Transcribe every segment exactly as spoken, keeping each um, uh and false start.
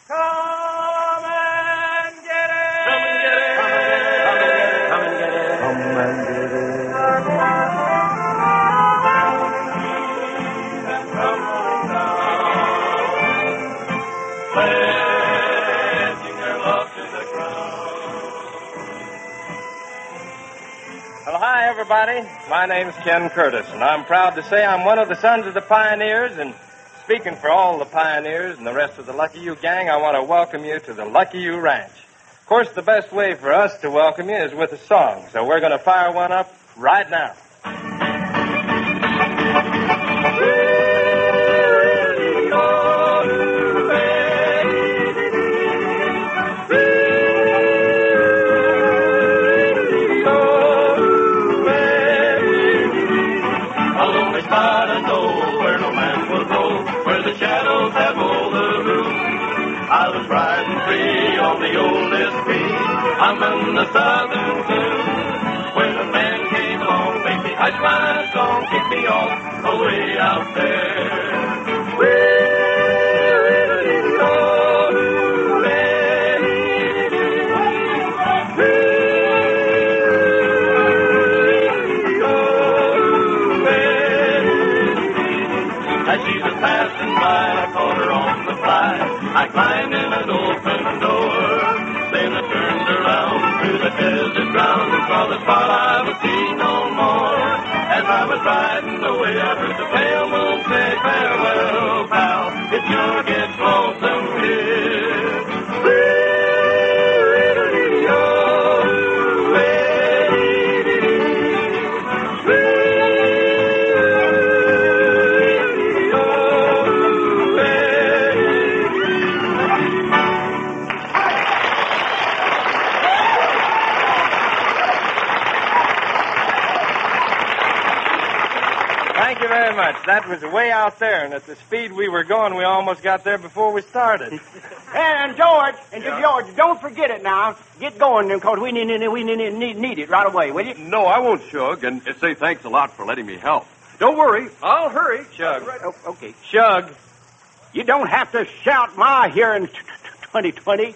Come and get it! Come and get it! Come and get it! Come and get it! Come and get it! Come on down, pledging their love to the ground. Well, hi, everybody. My name's Ken Curtis, and I'm proud to say I'm one of the sons of the pioneers, and speaking for all the pioneers and the rest of the Lucky You gang, I want to welcome you to the Lucky You Ranch. Of course, the best way for us to welcome you is with a song, so we're going to fire one up right now. Shadows have all the room. I was riding free on the oldest tree. I'm in the southern tune. When a man came along, baby, hush my song, kick me off away out there. As she was passing by, I caught her on the fly. I climbed in an open door. Then I turned around through the desert ground and saw the spot I would see no more. As I was riding away, I heard the pale moon say, farewell, pal, it sure gets lonesome here. Thank you very much. That was way out there, and at the speed we were going, we almost got there before we started. And George, and yeah. George, don't forget it now. Get going, because we need, we need, need, need it right away, will you? No, I won't, Shug, and say thanks a lot for letting me help. Don't worry, I'll hurry. Shug. Oh, okay. Shug. You don't have to shout my hearing twenty twenty.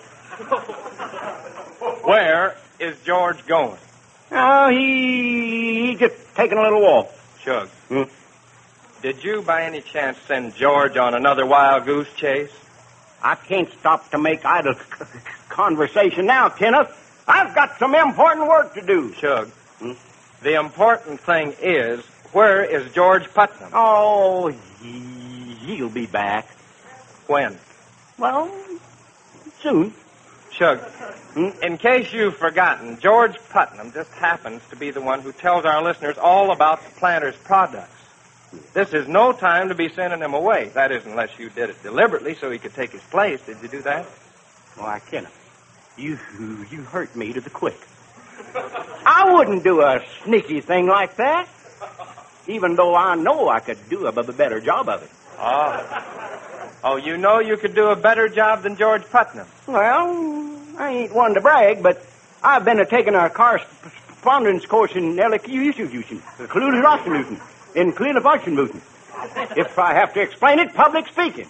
Where is George going? Oh, he, he just taking a little walk. Shug. Hmm? Did you, by any chance, send George on another wild goose chase? I can't stop to make idle conversation now, Kenneth. I've got some important work to do. Shug. Hmm? The important thing is, where is George Putnam? Oh, he, he'll be back. When? Well, soon. Shug, Hmm? in case you've forgotten, George Putnam just happens to be the one who tells our listeners all about the planter's products. This is no time to be sending him away. That is, unless you did it deliberately so he could take his place. Did you do that? Why, Kenneth, you, you hurt me to the quick. I wouldn't do a sneaky thing like that, even though I know I could do a b- better job of it. Oh. Oh, you know you could do a better job than George Putnam. Well, I ain't one to brag, but I've been a taking a correspondence course in elocution, clue in clue If I have to explain it, public speaking.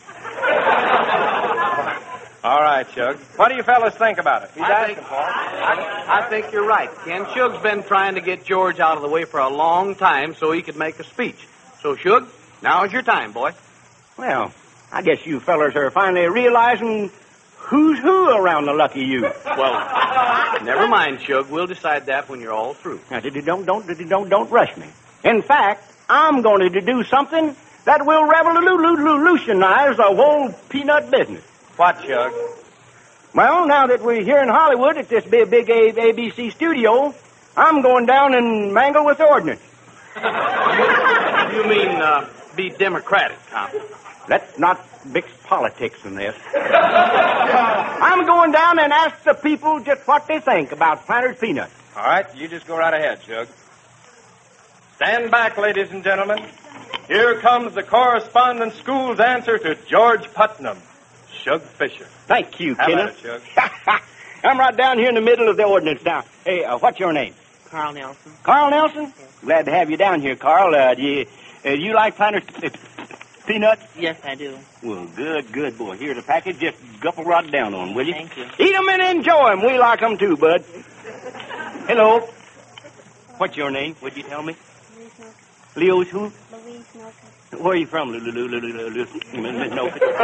All right, Shug. What do you fellas think about it? He's I asking think, for it. I, I think you're right, Ken. Shug's been trying to get George out of the way for a long time so he could make a speech. So, Shug, now's your time, boy. Well, I guess you fellers are finally realizing who's who around the Lucky You. Well, never mind, Shug. We'll decide that when you're all through. Now, don't, don't, don't, don't rush me. In fact, I'm going to do something that will revolutionize the whole peanut business. What, Shug? Well, now that we're here in Hollywood at this big, big A B C studio, I'm going down and mangle with the ordinance. You mean, uh, be Democratic, huh? Let's not mix politics in this. I'm going down and ask the people just what they think about Planter's Peanuts. All right, you just go right ahead, Shug. Stand back, ladies and gentlemen. Here comes the correspondence school's answer to George Putnam, Shug Fisher. Thank you, How Kenneth. about it, Shug? I'm right down here in the middle of the ordinance now. Hey, uh, what's your name? Carl Nelson. Carl Nelson? Glad to have you down here, Carl. Uh, do you, uh, do you like Planter's peanuts? Yes, I do. Well, good, good, boy. Here's a package. Just gulp right down on 'em, will you? Thank you. Eat 'em and enjoy 'em. We like 'em too, bud. Hello. What's your name? Would you tell me? Leo's who? Louise Noka. Where are you from, Miss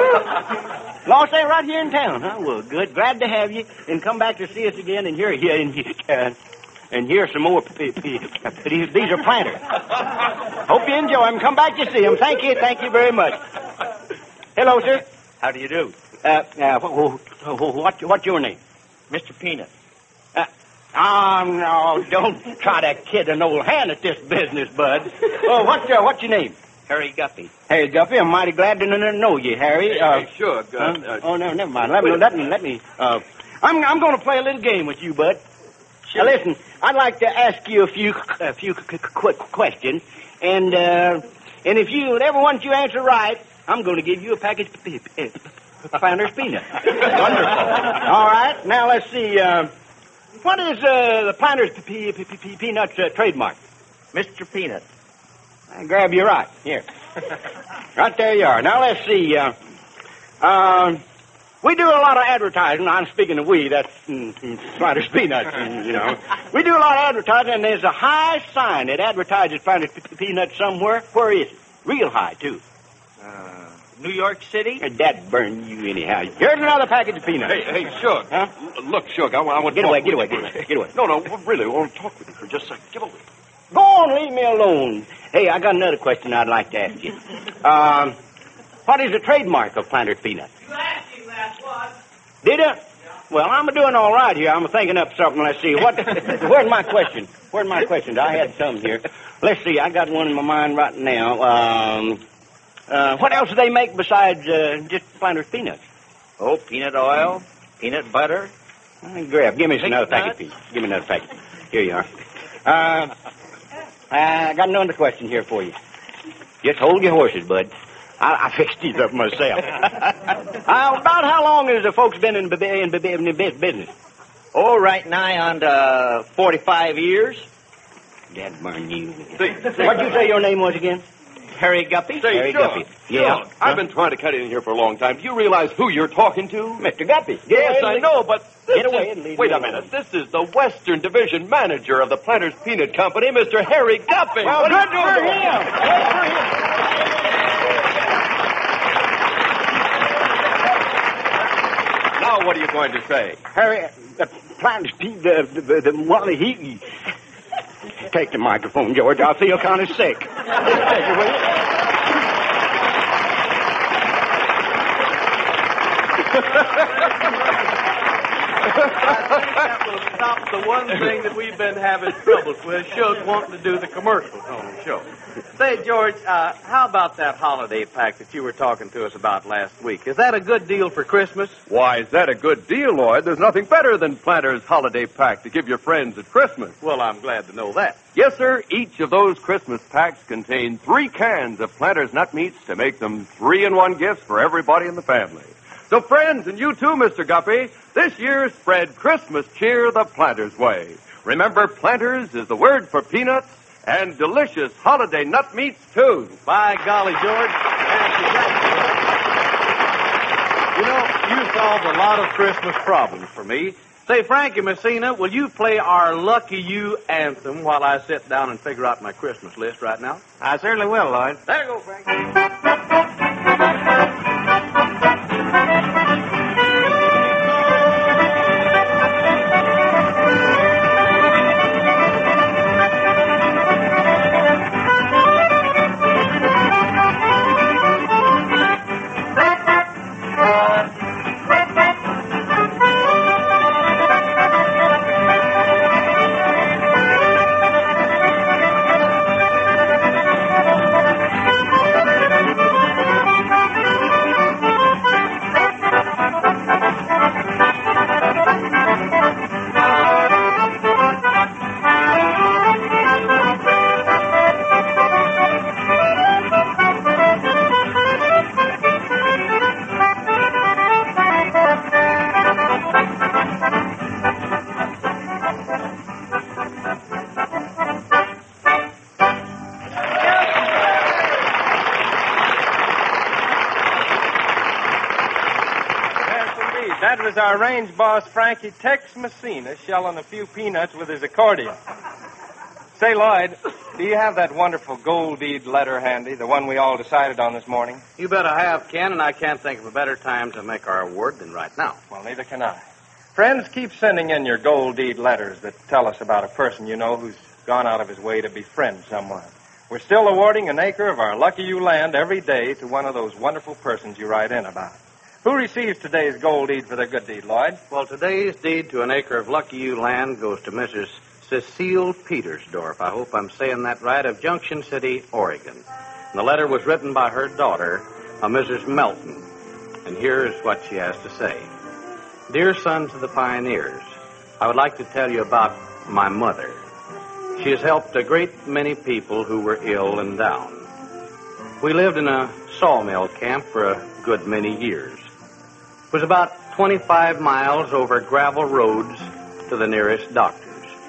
Noka? Lost there right here in town, huh? Well, good. Glad to have you. And come back to see us again and hear you. And, uh, and hear some more. P- p- p- these are planters. Hope you enjoy them. Come back to see them. Thank you. Thank you very much. Hello, sir. How do you do? Uh, uh, wh- wh- what, what's your name? Mister Peanut. Uh, oh, no. Don't try to kid an old hand at this business, bud. Oh, what's, uh, what's your name? Harry Guppy. Harry Guppy, I'm mighty glad to n- know you, Harry. Uh, Hey, sure. Uh, uh, uh, oh, no, never mind. Let me, let me, let me, uh, I'm, I'm going to play a little game with you, bud. Sure. Now, listen, I'd like to ask you a few, a few quick qu- questions, and, uh, and if you, every one you answer right, I'm going to give you a package of p- p- Planters peanuts. Wonderful. All right, now let's see, uh, what is, uh, the Planters p- p- p- peanuts uh, trademark? Mister Peanut. I grab you right. Here. Right there you are. Now, let's see. Uh, um, we do a lot of advertising. I'm speaking of we. That's mm, mm, Planters Peanuts, mm, you know. We do a lot of advertising, and there's a high sign that advertises Planters P- P- Peanuts somewhere. Where is it? Real high, too. Uh, New York City? That burn you anyhow. Here's another package of peanuts. Hey, hey, Shug. Huh? L- Look, Shug, I, I want to Get talk away, with get you away, for get a away, minute. get away. No, no, really, I want to talk with you for just a second. Get away. Go on, leave me alone. Hey, I got another question I'd like to ask you. Um, what is the trademark of Planters Peanuts? You asked him that once. Did I? Well, I'm doing all right here. I'm thinking up something. Let's see. What? Where's my question? Where's my questions? I had some here. Let's see. I got one in my mind right now. Um, uh, what else do they make besides uh, just Planters Peanuts? Oh, peanut oil, peanut butter. Uh, grab. Give me Think another nuts? packet, please. Give me another packet. Here you are. Uh, I got another question here for you. Just hold your horses, bud. I, I fixed these up myself. uh, about how long has the folks been in, in, in business? Oh, right nigh on to forty-five years. Dad burn you. See, What'd you say your name was again? Harry Guppy. Say, Harry Shug, Guppy. Yeah. Shug, I've been trying to cut in here for a long time. Do you realize who you're talking to? Mister Guppy. Yes, I know, but this Get away is- and leave wait me a alone. minute. This is the Western Division manager of the Planters Peanut Company, Mister Harry Guppy. Well, What are good you for doing? him. Good for him. Now, what are you going to say? Harry, the Planters Peanuts, the, the, the, the one he, he... Take the microphone, George. I feel kind of sick. That will stop the one thing that we've been having troubles with, Shug wanting to do the commercials on the show. Say, George, uh, how about that holiday pack that you were talking to us about last week? Is that a good deal for Christmas? Why, is that a good deal, Lloyd? There's nothing better than Planters Holiday Pack to give your friends at Christmas. Well, I'm glad to know that. Yes, sir. Each of those Christmas packs contain three cans of Planters nut meats to make them three-in-one gifts for everybody in the family. So, friends, and you too, Mister Guppy, this year spread Christmas cheer the Planters way. Remember, Planters is the word for peanuts and delicious holiday nut meats, too. By golly, George. That's exactly right. You know, you solved a lot of Christmas problems for me. Say, Frankie Messina, will you play our Lucky You anthem while I sit down and figure out my Christmas list right now? I certainly will, Lloyd. There you go, Frankie. indeed. That was our range boss, Frankie Tex Messina, shelling a few peanuts with his accordion. Say, Lloyd, do you have that wonderful gold deed letter handy, the one we all decided on this morning? You bet I have, Ken, and I can't think of a better time to make our award than right now. Well, neither can I. Friends, keep sending in your gold deed letters that tell us about a person you know who's gone out of his way to befriend someone. We're still awarding an acre of our Lucky You land every day to one of those wonderful persons you write in about. Who receives today's gold deed for their good deed, Lloyd? Well, today's deed to an acre of Lucky You land goes to Missus Cecile Petersdorf. I hope I'm saying that right, of Junction City, Oregon. And the letter was written by her daughter, a Missus Melton. And here's what she has to say. Dear Sons of the Pioneers, I would like to tell you about my mother. She has helped a great many people who were ill and down. We lived in a sawmill camp for a good many years. It was about twenty-five miles over gravel roads to the nearest doctors.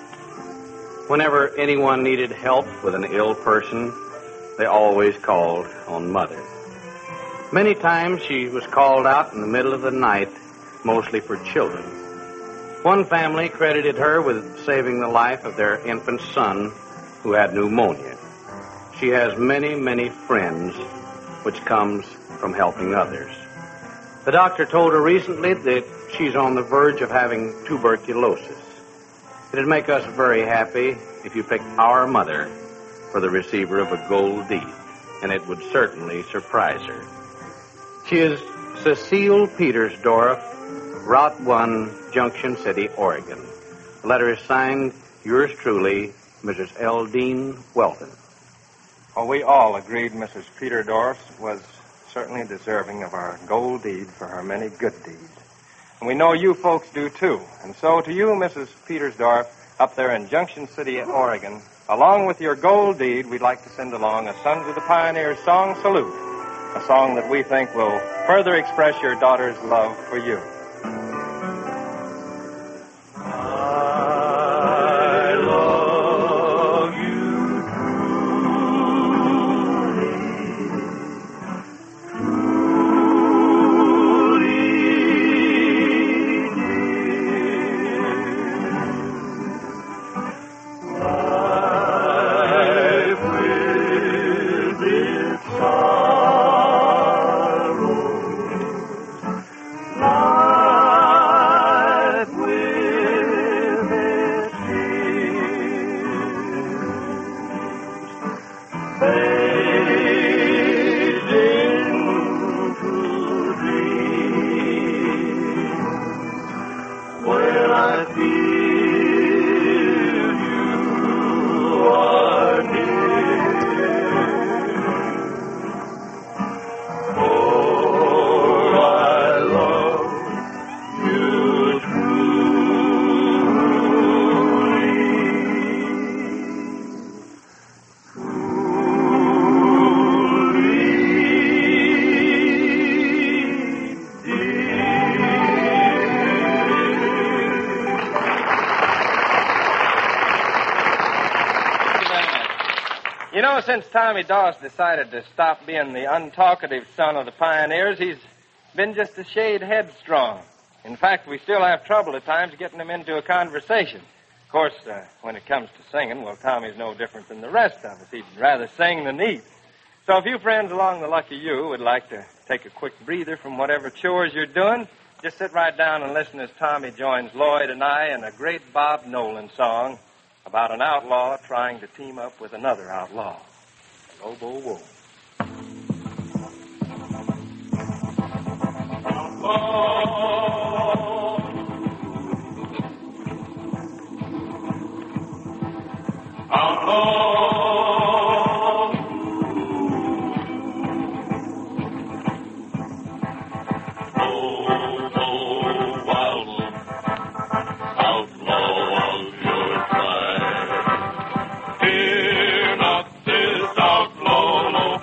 Whenever anyone needed help with an ill person, they always called on Mother. Many times she was called out in the middle of the night, mostly for children. One family credited her with saving the life of their infant son who had pneumonia. She has many, many friends, which comes from helping others. The doctor told her recently that she's on the verge of having tuberculosis. It'd make us very happy if you picked our mother for the receiver of a gold deed, and it would certainly surprise her. She is Cecile Petersdorf, Route one, Junction City, Oregon. The letter is signed, yours truly, Missus Eldine Welton. Well, we all agreed Missus Peterdorf was certainly deserving of our gold deed for her many good deeds. And we know you folks do, too. And so to you, Missus Petersdorf, up there in Junction City, Oregon, along with your gold deed, we'd like to send along a Sons of the Pioneers song salute, a song that we think will further express your daughter's love for you. I love you life with its sorrow, life with its tears, fades into dreams when I feel you are near. For I love you You know, since Tommy Doss decided to stop being the untalkative son of the pioneers, he's been just a shade headstrong. In fact, we still have trouble at times getting him into a conversation. Of course, uh, when it comes to singing, well, Tommy's no different than the rest of us. He'd rather sing than eat. So if you friends along the Lucky You would like to take a quick breather from whatever chores you're doing, just sit right down and listen as Tommy joins Lloyd and I in a great Bob Nolan song about an outlaw trying to team up with another outlaw. Lobo Wolf. Fear not this outlaw, no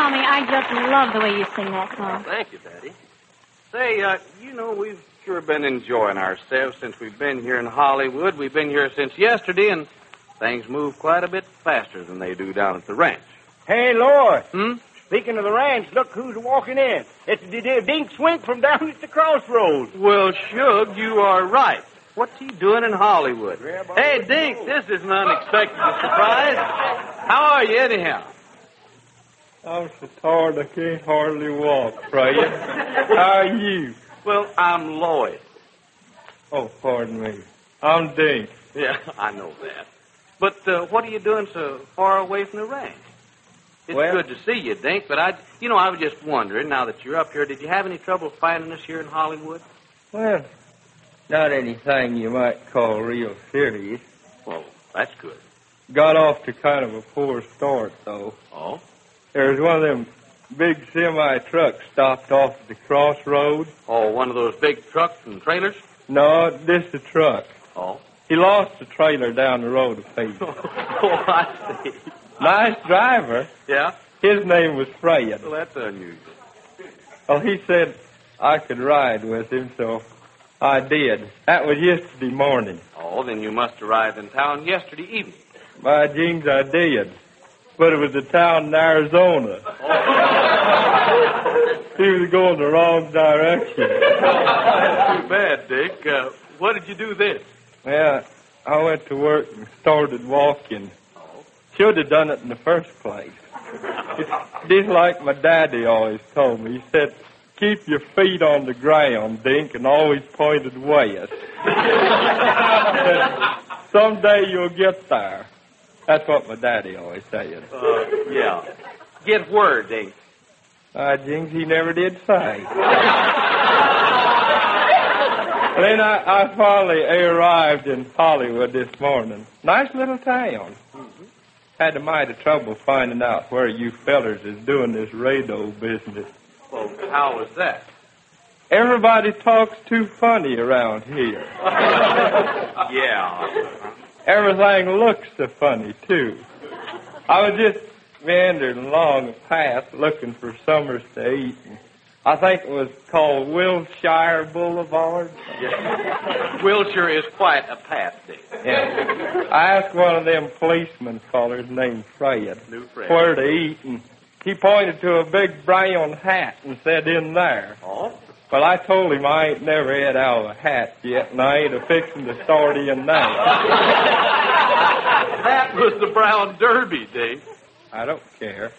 Tommy, I just love the way you sing that song. Thank you, Daddy. Say, uh, you know, we've sure been enjoying ourselves since we've been here in Hollywood. We've been here since yesterday, and things move quite a bit faster than they do down at the ranch. Hey, Lord. Hmm? Speaking of the ranch, look who's walking in. It's the, the Dink Swink from down at the crossroads. Well, Shug, you are right. What's he doing in Hollywood? Hey, Dink, this is an unexpected surprise. How are you, anyhow? I'm so tired I can't hardly walk, Fred. How are you? Well, I'm Lloyd. Oh, pardon me. I'm Dink. Yeah, I know that. But uh, what are you doing so far away from the ranch? It's Well- good to see you, Dink, but I, you know, I was just wondering, now that you're up here, did you have any trouble finding us here in Hollywood? Well, not anything you might call real serious. Well, that's good. Got off to kind of a poor start, though. Oh? There was one of them big semi-trucks stopped off at the crossroads. Oh, one of those big trucks and trailers? No, this the truck. Oh. He lost the trailer down the road a feet. oh, I see. Nice driver. Yeah? His name was Fred. Well, that's unusual. Well, he said I could ride with him, so I did. That was yesterday morning. Oh, then you must have arrived in town yesterday evening. By jeans, I did. But it was a town in Arizona. He was going the wrong direction. Too bad, Dick. Uh, what did you do then? Yeah, I went to work and started walking. Should have done it in the first place. It's just like my daddy always told me. He said, keep your feet on the ground, Dink, and always pointed west. Someday you'll get there. That's what my daddy always said. Uh, yeah. Get where, Dink? Uh, Jinx, he never did say. Then I, I finally arrived in Hollywood this morning. Nice little town. Mm-hmm. Had a mighty trouble finding out where you fellers is doing this radio business. Well, how was that? Everybody talks too funny around here. Yeah. Everything looks so funny, too. I was just meandering along a path looking for summers to eat. And I think it was called Wilshire Boulevard. Yeah. Wilshire is quite a path, Dick. Yeah. I asked one of them policeman fellers named Fred, New Fred. where to eat, and he pointed to a big brown hat and said, in there. Oh? Well, I told him I ain't never had out of a hat yet, and I ain't a-fixing to start in now. That was the brown derby, Dick. I don't care.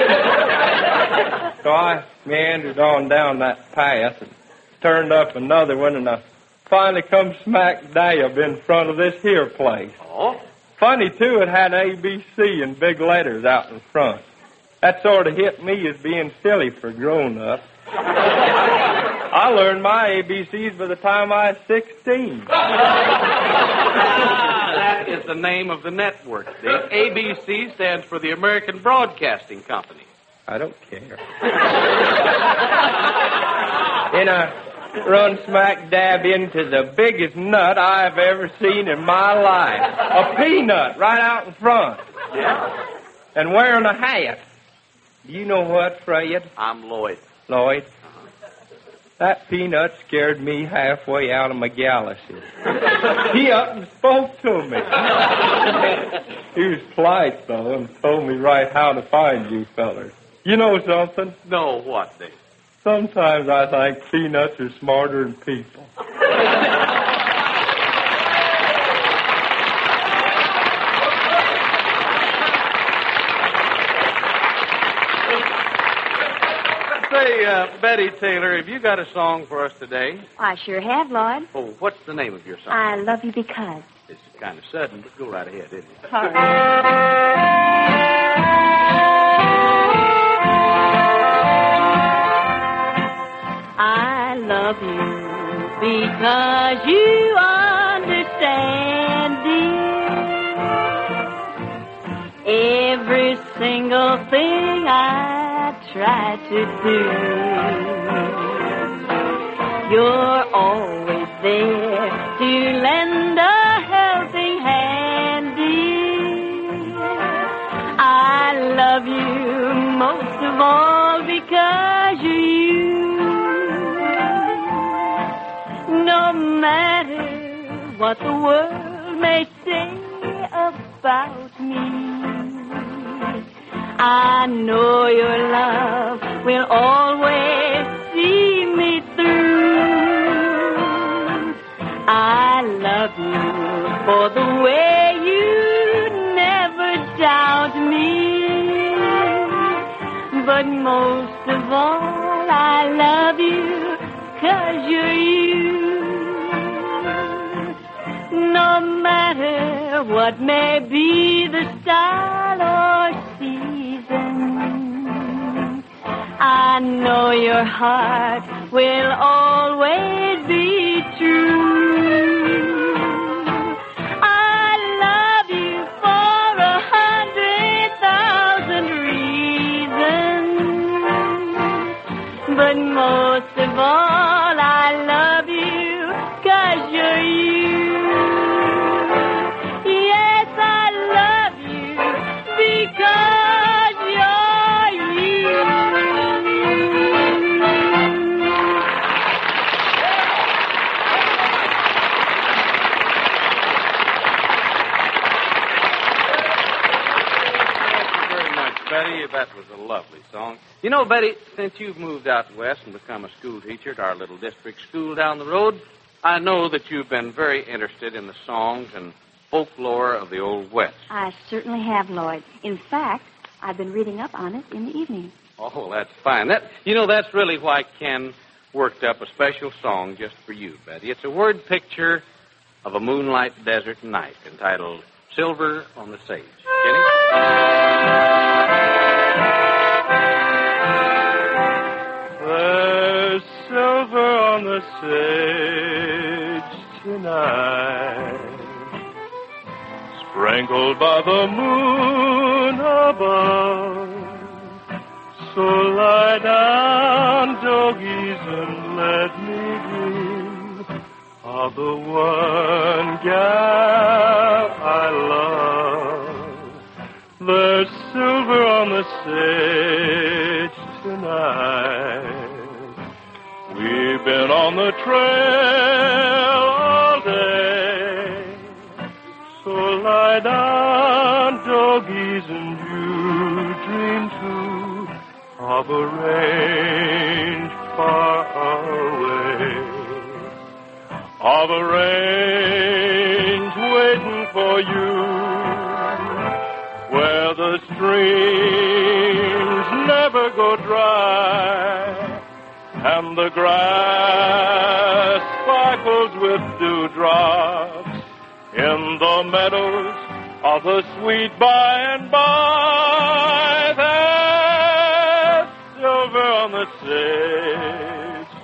So I meandered on down that path and turned up another one, and I finally come smack dab in front of this here place. Oh? Funny, too, it had A B C in big letters out in front. That sort of hit me as being silly for grown-ups. I learned my A B Cs by the time I was sixteen. That is the name of the network, Dick. A B C stands for the American Broadcasting Company. I don't care. Then I run smack dab into the biggest nut I've ever seen in my life. A peanut right out in front. Yeah? And wearing a hat. Do you know what, Fred? I'm Lloyd. Lloyd? That peanut scared me halfway out of my galaxy. He up and spoke to me. He was polite, though, and told me right how to find you fellers. You know something? No, what, Dick? Sometimes I think peanuts are smarter than people. Say, uh, Betty Taylor, have you got a song for us today? I sure have, Lloyd. Oh, what's the name of your song? I love you because. It's kind of sudden, but go right ahead, isn't it? All right. I love you because you understand, dear, every single thing I try to do. You're always there to lend a helping hand, dear. I love you most of all because you're you. No matter what the world may say about me, I know your love will always see me through. I love you for the way you never doubt me. But most of all, I love you 'cause you're you. No matter what may be the style or season, I know your heart will always be true. I love you for a hundred thousand reasons, but most of all, I love you 'cause you're you. Yes, I love you because you're you. Betty, that was a lovely song. You know, Betty, since you've moved out west and become a school teacher at our little district school down the road, I know that you've been very interested in the songs and folklore of the Old West. I certainly have, Lloyd. In fact, I've been reading up on it in the evening. Oh, that's fine. That, you know, that's really why Ken worked up a special song just for you, Betty. It's a word picture of a moonlight desert night entitled Silver on the Sage. Kenny? There's silver on the sage tonight, sprinkled by the moon above. So lie down, doggies, and let me dream of the one gal I love. There's silver on the sage tonight. We've been on the trail all day. So lie down, doggies, and you dream too of a range far away, of a range waiting for you, where the streams never go dry, and the grass sparkles with dewdrops in the meadows of the sweet by and by. There's silver on the sage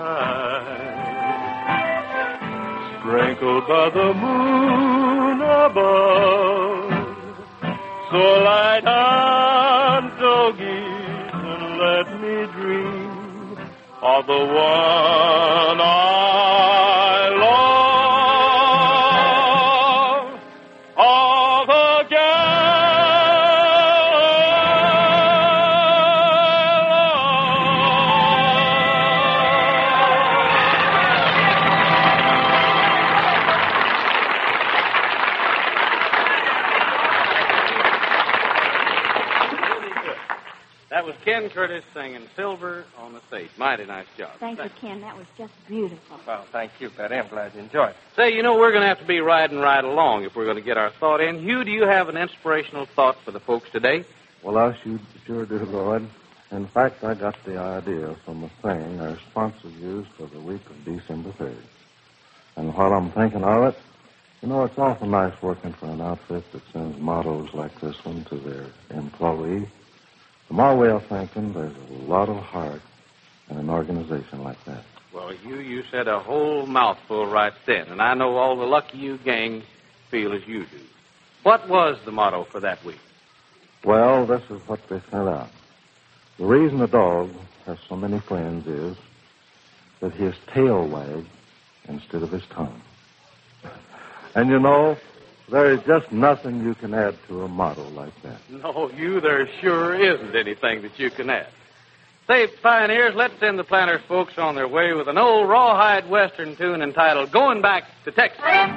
tonight, sprinkled by the moon above. So lie down, doggies, and let me dream of the one I love, of a That was Ken Curtis singing Silver on the Stage. Mighty nice job. Thank you, Ken. That was just beautiful. Well, thank you, Betty. I'm glad you enjoyed it. Say, you know, we're going to have to be riding right along if we're going to get our thought in. Hugh, do you have an inspirational thought for the folks today? Well, I sure, sure do, Lloyd. In fact, I got the idea from a thing our sponsor used for the week of December third. And while I'm thinking of it, you know, it's awful nice working for an outfit that sends mottos like this one to their employees. From our way of thinking, there's a lot of heart in an organization like that. Well, Hugh, you said a whole mouthful right then, and I know all the Lucky You gang feel as you do. What was the motto for that week? Well, this is what they sent out. The reason a dog has so many friends is that his tail wags instead of his tongue. And you know, There's just nothing you can add to a motto like that. No, you, there sure isn't anything that you can add. Say, pioneers, let's send the planters folks on their way with an old rawhide western tune entitled Going Back to Texas. Going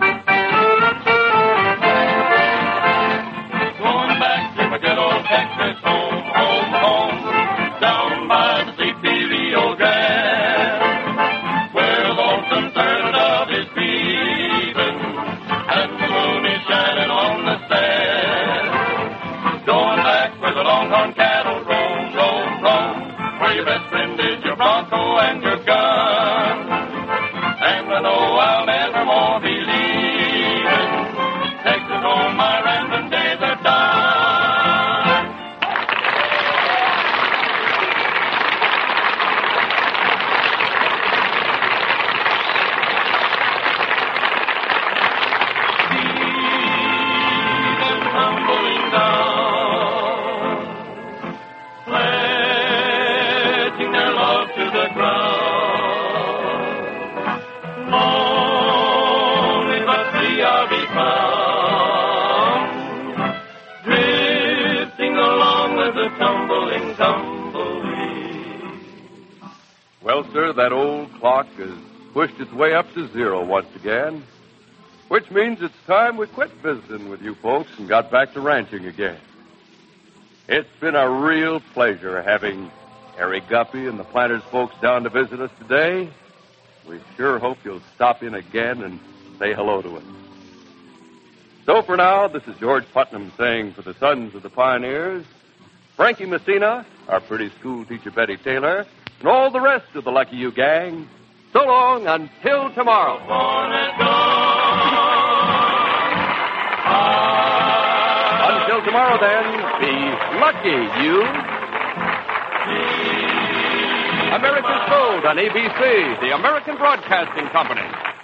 back to my good old Texas home, home, home, down by the C P Rio Grande, where the lonesome turtle dove is peeping, and the moon is shining on the sand. Going back where the longhorn cattle roam, roam, roam, where your best friend is your bronco and your gun. And I know I'll never more be leaving Texas home, my rambling days are done. Leaving tumbling down, pledging their love to the ground. Only but three are be found, drifting along with the tumbling tumbleweed. Well, sir, that old clock has pushed its way up to zero once again, which means it's time we quit visiting with you folks and got back to ranching again. It's been a real pleasure having Harry Guppy and the planters folks down to visit us today. We sure hope you'll stop in again and say hello to us. So for now, this is George Putnam saying for the Sons of the Pioneers, Frankie Messina, our pretty school teacher Betty Taylor, and all the rest of the Lucky You gang, so long until tomorrow. Until tomorrow, then, be lucky, you. America's Gold on A B C, the American Broadcasting Company.